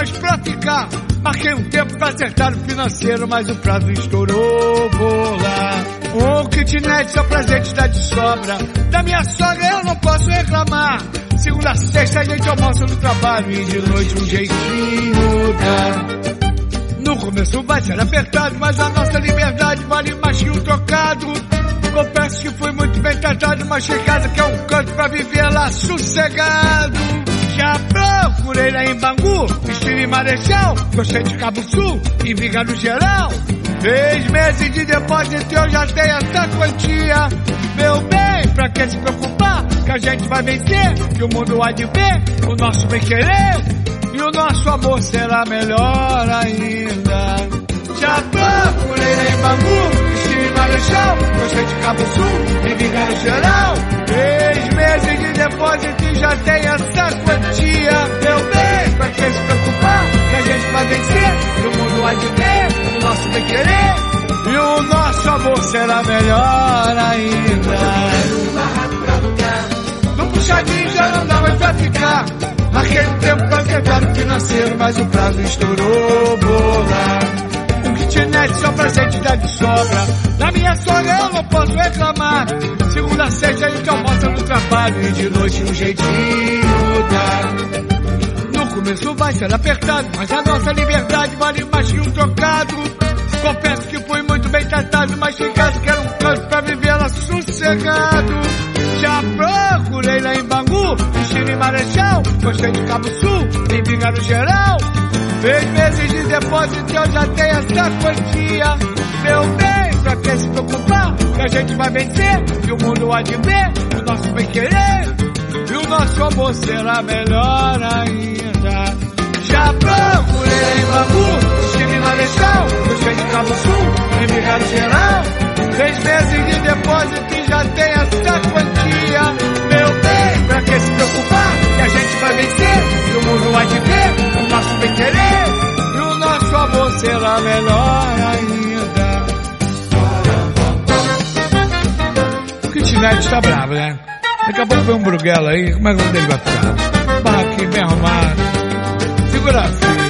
nós pra ficar. Marquei um tempo pra acertar o financeiro, mas o prazo estourou, vou lá. Um kitnet só pra gente dar de sobra. Da minha sogra eu não posso reclamar. Segunda a sexta a gente almoça no trabalho e de noite um jeitinho dá. No começo vai ser apertado, mas a nossa liberdade vale mais que um trocado. Confesso que fui muito bem tratado, mas cheguei em casa que é um canto pra viver lá sossegado. Já procurei lá em Bangu, estive em Marechal, gostei de Cabo Sul e Viga no geral. 3 meses de depósito eu já tenho essa quantia. Meu bem, pra que se preocupar? Que a gente vai vencer, que o mundo há de ver o nosso bem querer. E o nosso amor será melhor ainda. Já procurei lá em Bangu, estive em Marechal, gostei de Cabo Sul e Viga no geral. 3 meses de depósito e já tem essa quantia. Meu bem, pra que se preocupar? Que a gente vai vencer, que o mundo há de ver o nosso bem querer. E o nosso amor será melhor ainda. No puxadinho já não dá mais pra ficar. Marquei um tempo pra acertar o financeiro, mas o prazo estourou, bola. Um kitnet só pra gente dar de sobra. Da minha sogra eu não posso reclamar. Segunda a sexta a gente almoça no trabalho e de noite um jeitinho dá. No começo vai ser apertado, mas a nossa liberdade vale mais que um trocado. Confesso que fui muito bem tratado, mas em casa quero um canto pra viver lá sossegado. Já procurei lá em Bangu, estive em Marechal, gostei de Cabo Sul e Viga no geral. 3 meses de depósito eu já tenho essa quantia. Meu bem, pra que se preocupar? Que a gente vai vencer, e o mundo há de ver o nosso bem querer. E o nosso amor será melhor ainda. Já procurei em Bangu, estive em Marechal, gostei de Cabo Sul e Viga no geral. 3 meses de depósito e já tem essa quantia. Meu bem, pra que se preocupar? Que a gente vai vencer, e o mundo há de ver o nosso bem querer. E o nosso amor será melhor ainda. O kitnet tá bravo, né? Daqui a pouco vem um Bruguela aí, como é que o nome dele vai ficar? Barraquinho bem arrumado. Segura a filha.